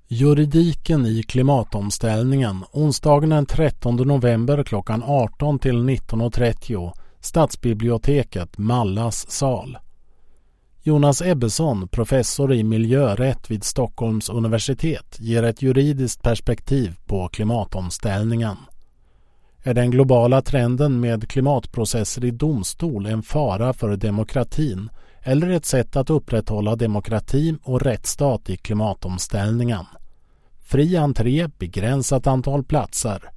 Juridiken i klimatomställningen, onsdagen den 13 november klockan 18 till 19.30, Stadsbiblioteket, Mallas sal. Jonas Ebbesson, professor i miljörätt vid Stockholms universitet, ger ett juridiskt perspektiv på klimatomställningen. Är den globala trenden med klimatprocesser i domstol en fara för demokratin eller ett sätt att upprätthålla demokrati och rättsstat i klimatomställningen? Fri entré, begränsat antal platser.